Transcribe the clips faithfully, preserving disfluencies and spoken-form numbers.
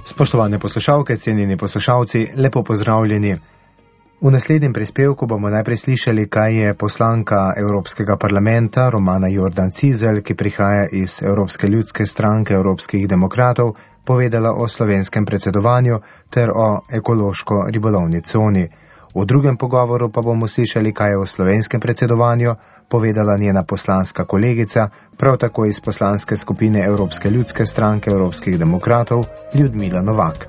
Spoštovane poslušalke, cenjeni poslušalci, lepo pozdravljeni. V naslednjem prispevku bomo najprej slišali, kaj je poslanka Evropskega parlamenta Romana Jordan Cizelj, ki prihaja iz Evropske ljudske stranke Evropskih demokratov, povedala o slovenskem predsedovanju ter o ekološko-ribolovni coni. V drugem pogovoru pa bomo slišali, kaj je o slovenskem predsedovanju povedala njena poslanska kolegica, prav tako iz poslanske skupine Evropske ljudske stranke Evropskih demokratov, Ljudmila Novak.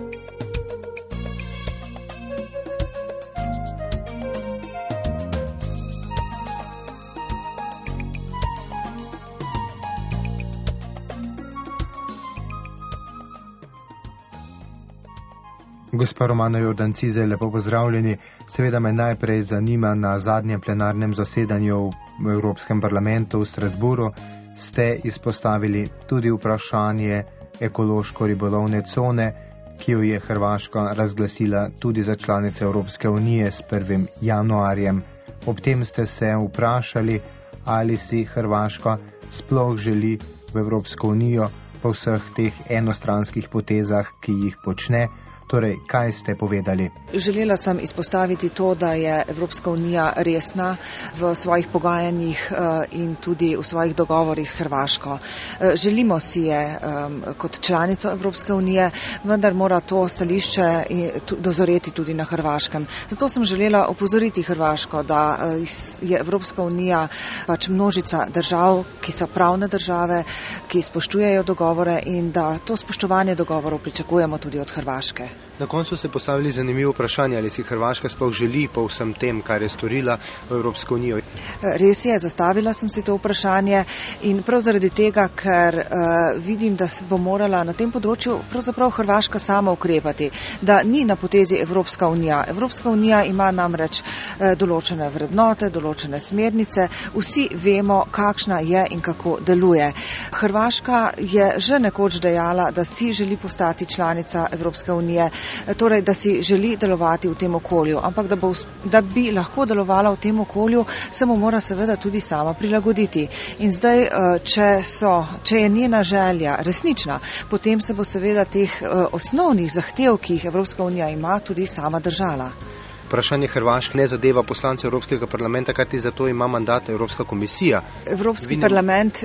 Gospa Romana Jordan Cizelj, lepo pozdravljeni. Seveda me najprej zanima, na zadnjem plenarnem zasedanju v Evropskem parlamentu v Strasburu ste izpostavili tudi vprašanje ekološko-ribolovne cone, ki jo je Hrvaška razglasila tudi za članice Evropske unije s prvim januarjem. Ob tem ste se vprašali, ali si Hrvaška sploh želi v Evropsko unijo po vseh teh enostranskih potezah, ki jih počne. Torej, kaj ste povedali? Želela sem izpostaviti to, da je Evropska unija resna v svojih pogajanjih in tudi v svojih dogovorih s Hrvaško. Želimo si je kot članico Evropske unije, vendar mora to stališče dozoreti tudi na Hrvaškem. Zato sem želela opozoriti Hrvaško, da je Evropska unija pač množica držav, ki so pravne države, ki spoštujejo dogovore in da to spoštovanje dogovorov pričakujemo tudi od Hrvaške. Na koncu ste postavili zanimivo vprašanje, ali si Hrvaška sploh želi po vsem tem, kar je storila v Evropsko unijo. Res je, zastavila sem si to vprašanje in prav zaradi tega, ker uh, vidim, da se bo morala na tem področju pravzaprav Hrvaška sama ukrepati, da ni na potezi Evropska unija. Evropska unija ima namreč uh, določene vrednote, določene smernice, vsi vemo, kakšna je in kako deluje. Hrvaška je že nekoč dejala, da si želi postati članica Evropske unije, torej, da si želi delovati v tem okolju, ampak da, bo, da bi lahko delovala v tem okolju, se mu mora seveda tudi sama prilagoditi. In zdaj, če, so, če je njena želja resnična, potem se bo seveda teh osnovnih zahtev, ki jih Evropska unija ima, tudi sama držala. Vprašanje Hrvaške ne zadeva poslance Evropskega parlamenta, kar ti zato ima mandat Evropska komisija. Evropski Vidim... parlament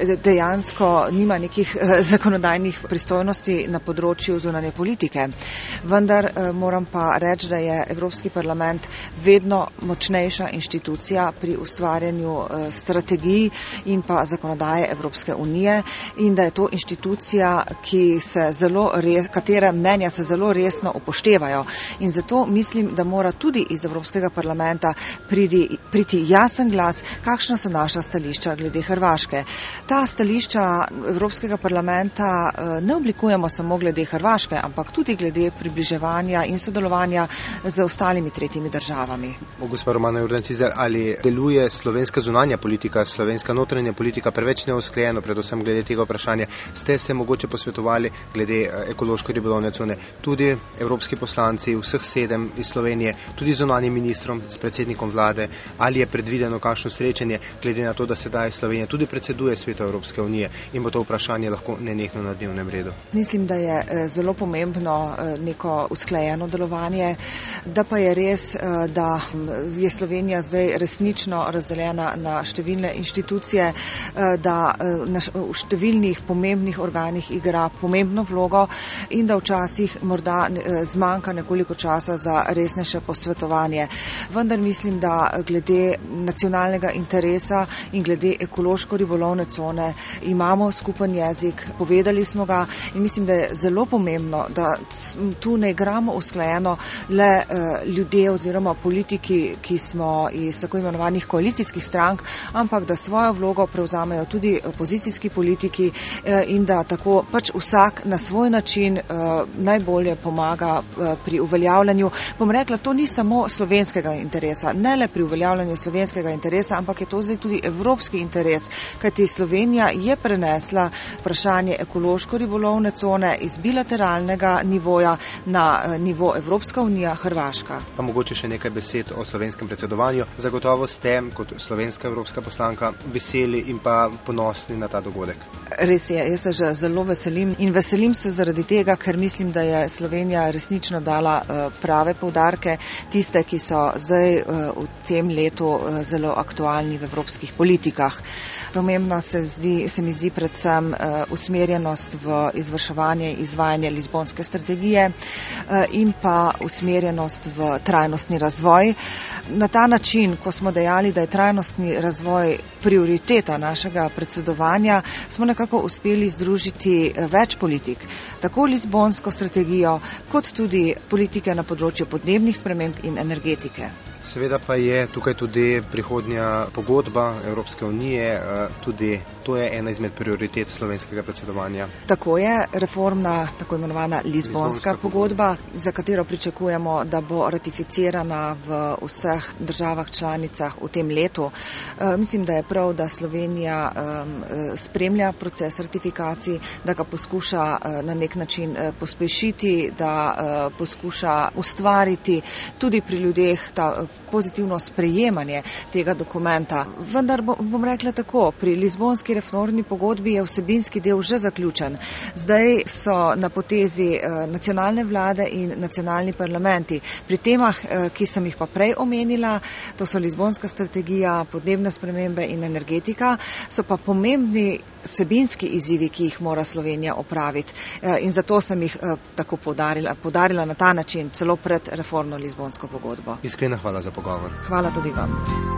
dejansko nima nekih zakonodajnih pristojnosti na področju zunanje politike. Vendar moram pa reči, da je Evropski parlament vedno močnejša inštitucija pri ustvarjanju strategij in pa zakonodaje Evropske unije in da je to inštitucija, ki se zelo res, katere mnenja se zelo resno upoštevajo. In zato mislim, da mora tudi iz Evropskega parlamenta pridi, priti jasen glas, kakšna so naša stališča glede Hrvaške. Ta stališča Evropskega parlamenta ne oblikujemo samo glede Hrvaške, ampak tudi glede približevanja in sodelovanja z ostalimi tretjimi državami. Gospa Romana Jordan Cizelj, ali deluje slovenska zunanja politika, slovenska notranja politika preveč neusklajeno, predvsem glede tega vprašanja? Ste se mogoče posvetovali glede ekološko-ribolovne cone? Tudi evropski poslanci, vseh sedem iz Slovenije, tudi zunanjim ministrom, s predsednikom vlade, ali je predvideno kakšno srečanje, glede na to, da sedaj Slovenija tudi predseduje Svetu Evropske unije in bo to vprašanje lahko nenehno na dnevnem redu? Mislim, da je zelo pomembno neko usklajeno delovanje, da pa je res, da je Slovenija zdaj resnično razdeljena na številne inštitucije, da v številnih pomembnih organih igra pomembno vlogo in da včasih morda zmanjka nekoliko časa za resnejše posvetovanje. Vendar mislim, da glede nacionalnega interesa in glede ekološko-ribolovne cone imamo skupen jezik, povedali smo ga in mislim, da je zelo pomembno, da tu ne igramo usklajeno le ljudje oziroma politiki, ki smo iz tako imenovanih koalicijskih strank, ampak da svojo vlogo prevzamejo tudi opozicijski politiki in da tako pač vsak na svoj način najbolje pomaga pri uveljavljanju. Bom rekla, to ni ni samo slovenskega interesa, ne le pri uveljavljanju slovenskega interesa, ampak je to zdaj tudi evropski interes, kajti Slovenija je prenesla vprašanje ekološko-ribolovne cone iz bilateralnega nivoja na nivo Evropska unija, Hrvaška. Pa mogoče še nekaj besed o slovenskem predsedovanju. Zagotovo ste, kot slovenska evropska poslanka, veseli in pa ponosni na ta dogodek. Res je, jaz se že zelo veselim in veselim se zaradi tega, ker mislim, da je Slovenija resnično dala prave poudarke, tiste, ki so zdaj v tem letu zelo aktualni v evropskih politikah. Pomembna se, zdi, se mi zdi predvsem usmerjenost v izvrševanje in izvajanje Lizbonske strategije in pa usmerjenost v trajnostni razvoj. Na ta način, ko smo dejali, da je trajnostni razvoj prioriteta našega predsedovanja, smo nekako uspeli združiti več politik, tako Lizbonsko strategijo, kot tudi politike na področju podnebnih sprememb in energetike. Seveda pa je tukaj tudi prihodnja pogodba Evropske unije, tudi to je ena izmed prioritet slovenskega predsedovanja. Tako je, reformna, tako imenovana Lizbonska pogodba, za katero pričakujemo, da bo ratificirana v vseh državah članicah v tem letu. Mislim, da je prav, da Slovenija spremlja proces ratifikacij, da ga poskuša na nek način pospešiti, da poskuša ustvariti tudi pri ljudeh ta pozitivno sprejemanje tega dokumenta. Vendar bom rekla tako, pri Lizbonski reformni pogodbi je vsebinski del že zaključen. Zdaj so na potezi nacionalne vlade in nacionalni parlamenti. Pri temah, ki sem jih pa prej omenila, to so Lizbonska strategija, podnebne spremembe in energetika, so pa pomembni vsebinski izzivi, ki jih mora Slovenija opraviti. In zato sem jih tako podarila, podarila na ta način, celo pred reformno Lizbonsko pogodbo. Iskrena hvala za pogovor. Hvala tudi vam.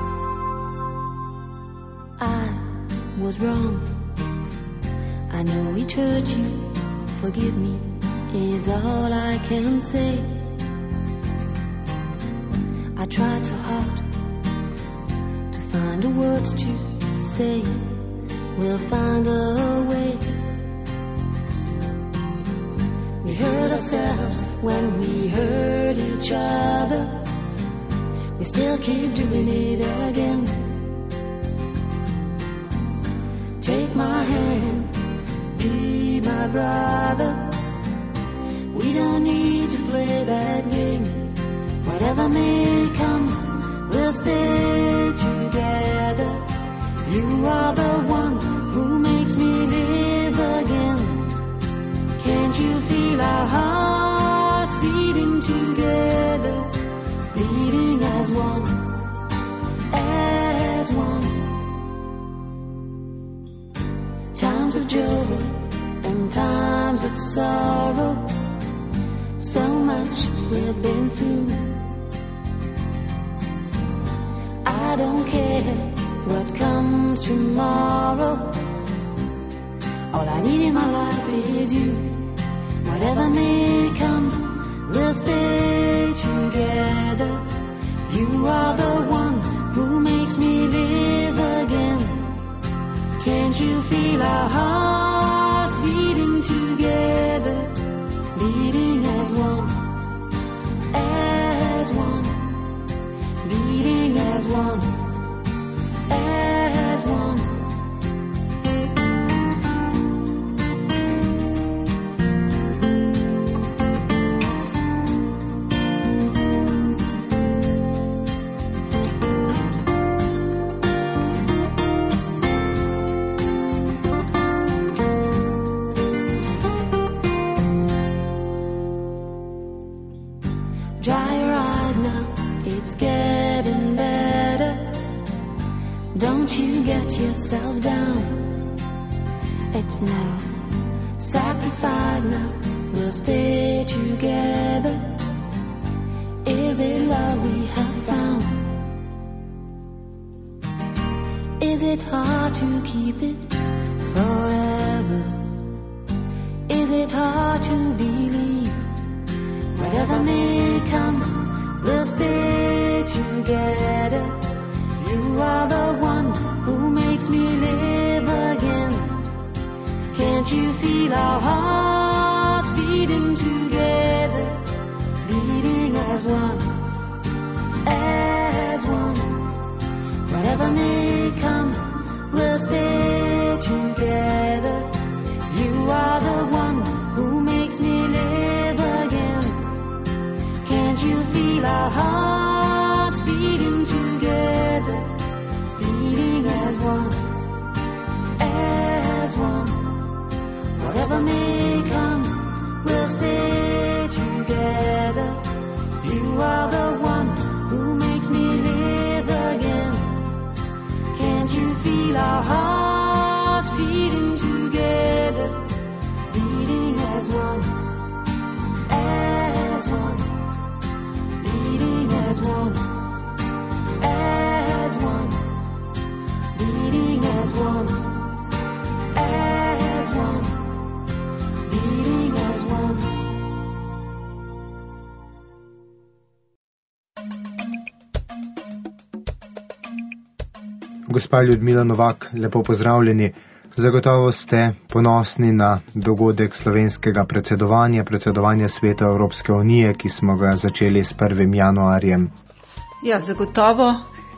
I was wrong. I know it hurt you. Forgive me is all I can say. I tried so hard to find the words to say. We'll find a way. We hurt ourselves when we hurt each other. We still keep doing it again. Take my hand, be my brother. We don't need to play that game. Whatever may come, we'll stay together. You are the one who makes me live again. Can't you feel our hearts beating together? Beating as one, as one. Times of joy and times of sorrow. So much we've been through. I don't care what comes tomorrow. All I need in my life is you. Whatever may come, we'll stay together. You are the one who makes me live again. Can't you feel our hearts beating together? Beating as one, as one. Beating as one, as one. Dry your eyes now, it's getting better. Don't you get yourself down. It's no sacrifice now, we'll stay together. Is it love we have found? Is it hard to keep it forever? Is it hard to believe? Whatever may come, we'll stay together. You are the one who makes me live again. Can't you feel our hearts beating together? Beating as one, Whatever may come, we'll stay together. You are the one who makes me live again. Can't you feel our hearts beating together, beating as one, as one. Whatever may come, we'll stay together. You are the one who makes me live again. Can't you feel our hearts beating together, beating as one, as one, beating as one, as one, beating as one, as one, beating as one. Gospa Ljudmila Novak, lepo pozdravljeni. Zagotovo ste ponosni na dogodek slovenskega predsedovanja, predsedovanja Svetu Evropske unije, ki smo ga začeli s prvim januarjem. Ja, zagotovo,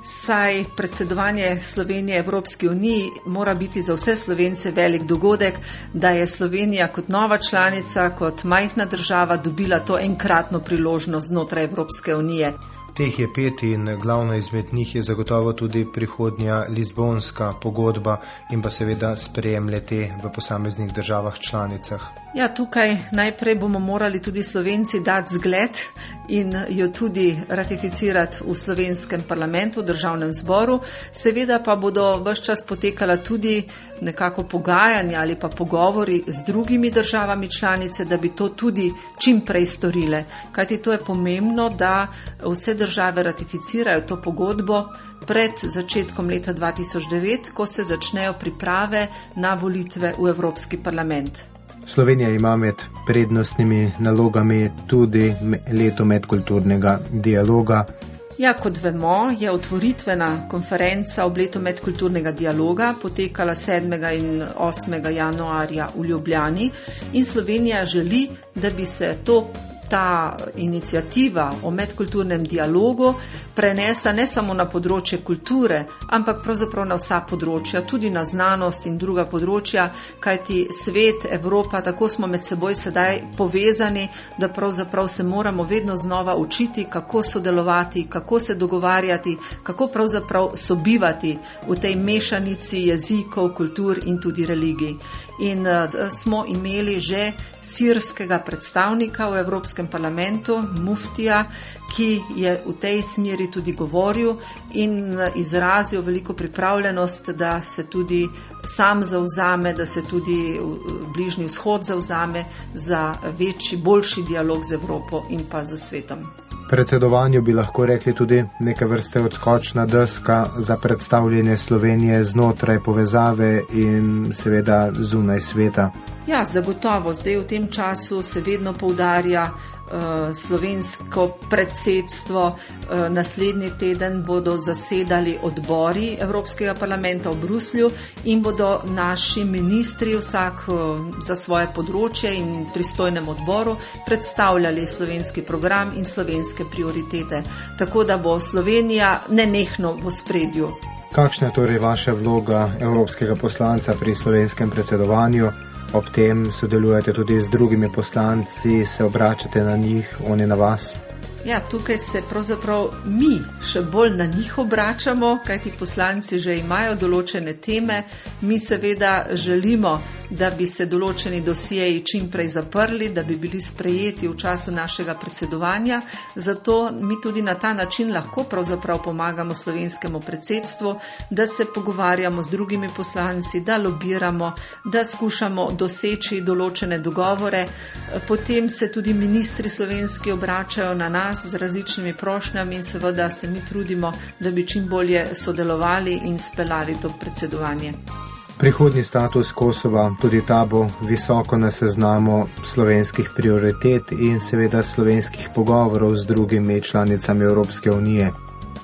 saj predsedovanje Slovenije Evropski uniji mora biti za vse Slovence velik dogodek, da je Slovenija kot nova članica, kot majhna država dobila to enkratno priložnost znotraj Evropske unije. Teh je pet in glavna izmed njih je zagotovo tudi prihodnja Lizbonska pogodba in pa seveda sprejem le-te v posameznih državah članicah. Ja, tukaj najprej bomo morali tudi Slovenci dati zgled in jo tudi ratificirati v slovenskem parlamentu, v državnem zboru. Seveda pa bodo ves čas potekala tudi nekako pogajanja ali pa pogovori z drugimi državami članice, da bi to tudi čim prej storile. Kajti to je pomembno, da vse države ratificirajo to pogodbo pred začetkom leta dva tisoč devet, ko se začnejo priprave na volitve v Evropski parlament. Slovenija ima med prednostnimi nalogami tudi leto medkulturnega dialoga. Ja, kot vemo, je otvoritvena konferenca ob letu medkulturnega dialoga potekala sedmega in osmega januarja v Ljubljani in Slovenija želi, da bi se to ta iniciativa o medkulturnem dialogu prenesla ne samo na področje kulture, ampak pravzaprav na vsa področja, tudi na znanost in druga področja, kajti svet, Evropa, tako smo med seboj sedaj povezani, da pravzaprav se moramo vedno znova učiti, kako sodelovati, kako se dogovarjati, kako pravzaprav sobivati v tej mešanici jezikov, kultur in tudi religij. In uh, smo imeli že sirskega predstavnika v Evropskem parlamentu, muftija, ki je v tej smeri tudi govoril in izrazil veliko pripravljenost, da se tudi sam zavzame, da se tudi Bližnji vzhod zavzame za večji, boljši dialog z Evropo in pa z svetom. Predsedovanju bi lahko rekli tudi neke vrste odskočna deska za predstavljanje Slovenije znotraj povezave in seveda zunaj sveta. Ja, zagotovo. Zdaj v tem času se vedno poudarja uh, slovensko predsedstvo. Uh, naslednji teden bodo zasedali odbori Evropskega parlamenta v Bruslju in bodo naši ministri vsak uh, za svoje področje in pristojnem odboru predstavljali slovenski program in slovenske prioritete. Tako da bo Slovenija nenehno v ospredju. Kakšna je torej vaša vloga evropskega poslanca pri slovenskem predsedovanju? Ob tem sodelujete tudi z drugimi poslanci, se obračate na njih, oni na vas? Ja, tukaj se pravzaprav mi še bolj na njih obračamo, kajti poslanci že imajo določene teme. Mi seveda želimo, da bi se določeni dosjeji čim prej zaprli, da bi bili sprejeti v času našega predsedovanja. Zato mi tudi na ta način lahko pravzaprav pomagamo slovenskemu predsedstvu, da se pogovarjamo z drugimi poslanci, da lobiramo, da skušamo doseči določene dogovore. Potem se tudi ministri slovenski obračajo na nas z različnimi prošnjami in seveda se mi trudimo, da bi čim bolje sodelovali in speljali to predsedovanje. Prihodnji status Kosova, tudi ta bo visoko na seznamu slovenskih prioritet in seveda slovenskih pogovorov z drugimi članicami Evropske unije.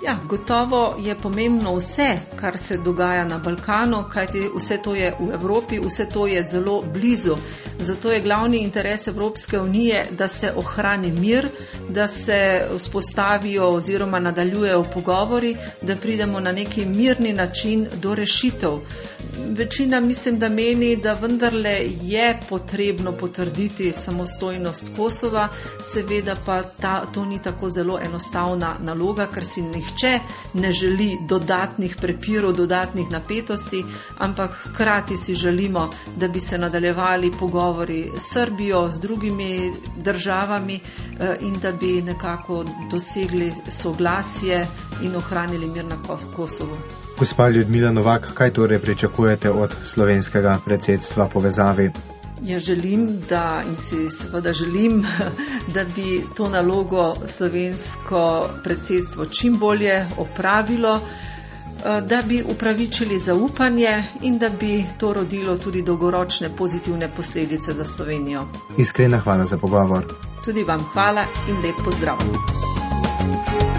Ja, gotovo je pomembno vse, kar se dogaja na Balkanu, kajti vse to je v Evropi, vse to je zelo blizu. Zato je glavni interes Evropske unije, da se ohrani mir, da se vzpostavijo oziroma nadaljujejo pogovori, da pridemo na neki mirni način do rešitev. Večina mislim, da meni, da vendarle je potrebno potrditi samostojnost Kosova, seveda pa ta, to ni tako zelo enostavna naloga, ker si nihče ne želi dodatnih prepirov, dodatnih napetosti, ampak hkrati si želimo, da bi se nadaljevali pogovori s Srbijo, z drugimi državami in da bi nekako dosegli soglasje in ohranili mir na Kosovu. Gospa Ljudmila Novak, kaj torej pričakujete od slovenskega predsedstva povezavi? Jaz želim, da in si seveda želim, da bi to nalogo slovensko predsedstvo čim bolje opravilo, da bi upravičili zaupanje in da bi to rodilo tudi dolgoročne pozitivne posledice za Slovenijo. Iskrena hvala za pogovor. Tudi vam hvala in lep pozdrav.